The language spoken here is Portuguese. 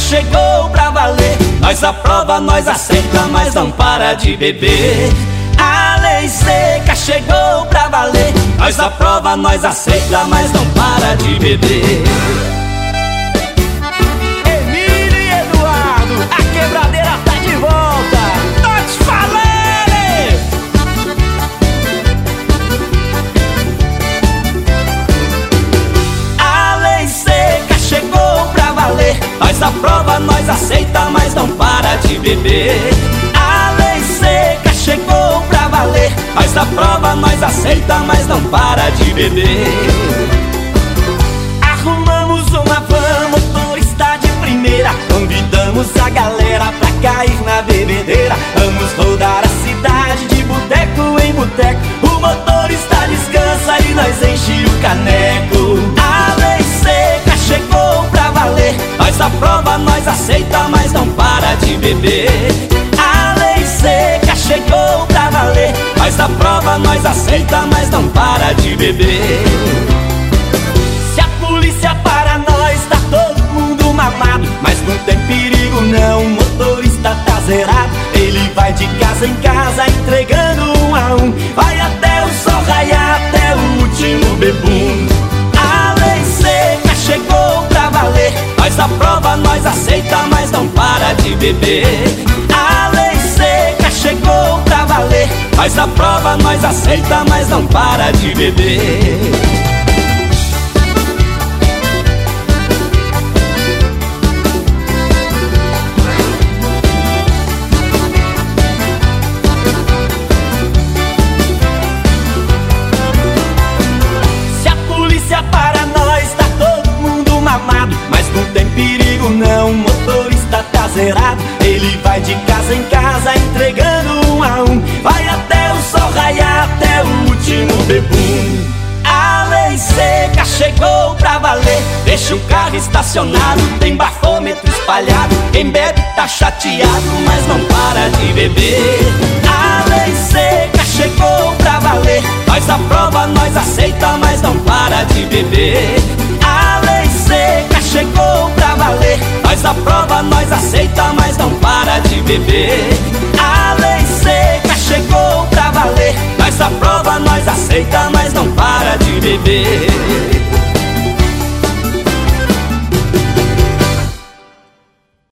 chegou pra valer. Nós aprova, nós aceita, mas não para de beber. A lei seca chegou pra valer. Nós aprova, nós aceita, mas não para de beber. Emílio e Eduardo, a quebradeira tá de volta. Tô te falando, hein? A lei seca chegou pra valer. Nós aprova, nós aceita, mas não para de beber. A lei seca chegou pra valer. Nós aprova, nós aceita, mas não para de beber. Arrumamos uma van, motorista de primeira. Convidamos a galera pra cair na bebedeira. Vamos rodar a cidade de boteco em boteco. O motorista descansa e nós enche o caneco. A lei seca chegou pra valer. Nós aprova, nós aceita, mas não para de beber. A lei seca chegou pra valer. Nós aprova, nós aceita, mas não para de beber. Se a polícia para nós, tá todo mundo mamado. Mas não tem perigo não, o motorista tá zerado. Ele vai de casa em casa entregando um a um. Vai até o sol raiar, até o último bebum. A lei seca chegou pra valer. Nós aprova, nós aceita, mas não para de beber. A lei seca chegou pra valer. Nós aprova, nós aceita, mas não para de beber. Se a polícia para nós, tá todo mundo mamado. Mas não tem perigo não, o motorista tá zerado. Ele vai de casa em casa entregando um a um. Vai até o sol raiar, até o último bebum. A lei seca chegou pra valer. Deixa o carro estacionado, tem bafômetro espalhado. Quem bebe tá chateado, mas não para de beber. A lei seca chegou pra valer. Nós aprova, nós aceita, mas não para de beber. A lei seca chegou pra valer. Nós aprova, nós aceita, mas não para de beber. A lei seca chegou pra valer. Nós aprova, nós aceita, mas não para de beber.